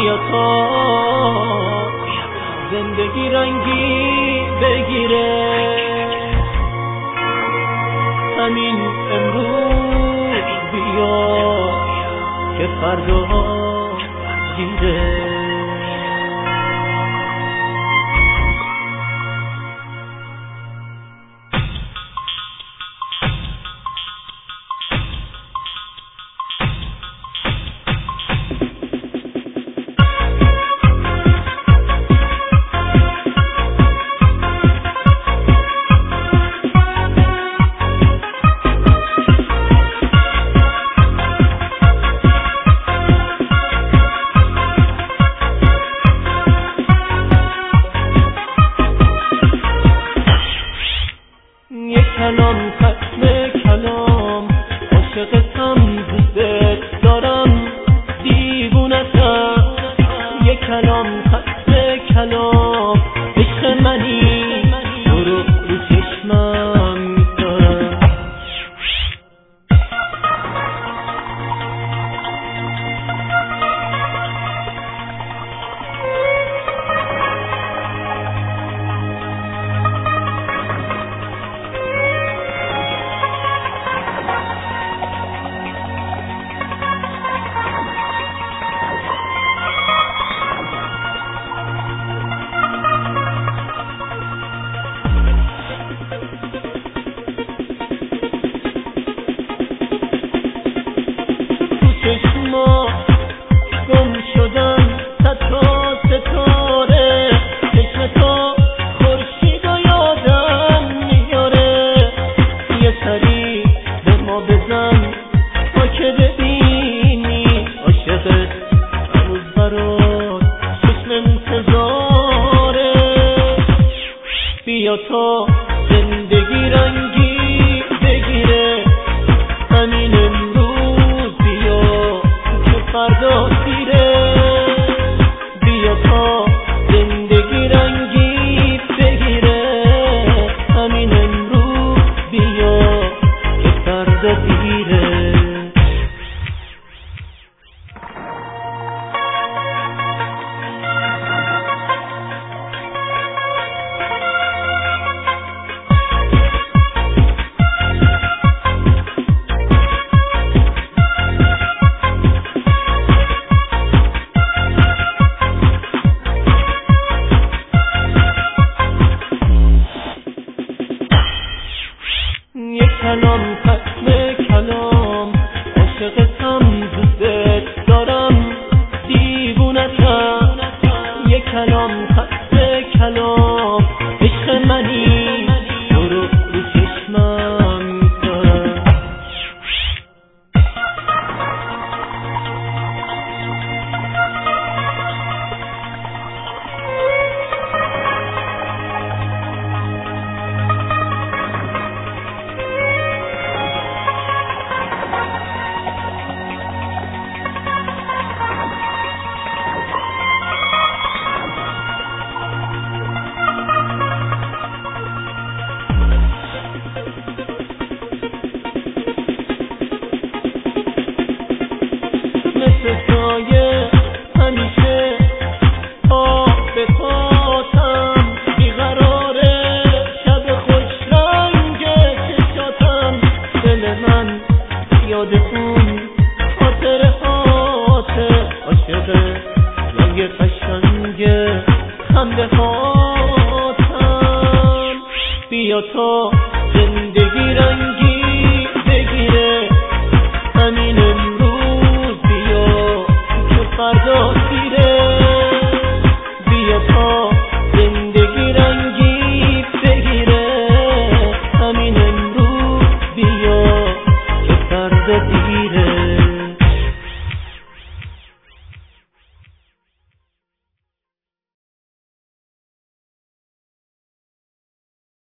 بیا تا زندگی رنگی بگیره، همین امروز بیا که فردا دیره. کلام ختم کلام عاشقتم، دوست دارم دیوونتم. یک کلام ختم کلام عشق منی، تو رو چشمم می‌دارم. چشما گم شدن صد تا ستاره، چشم تو خورشید و یادم میاره. یه سری به ما بزن تا که ببینی عاشقت هنوز برات چشم انتظاره. بیا تا زندگی رنگی بگیره، همین امروز بیا که فردا دیره. بیا تا زندگی رنگی بگیره، همین امروز بیا که فردا دیره. یک کلام ختم کلام عاشقتم، دوست دارم دیوونتم. یک کلام ختم کلام عشق منی، تو رو چشمم می‌دارم. مثل سایه همیشه پا به پاتم، بیقراره شب خوش رنگ چشاتم. دل من یاد اون خاطرهاته، عاشق رنگ قشنگ خنده هاتم. بیا تا زندگی رنگی بگیره، همین امروز بیا که فردا دیره. بیا تا زندگی رنگی بگیره، همین امروز بیا که فردا دیره.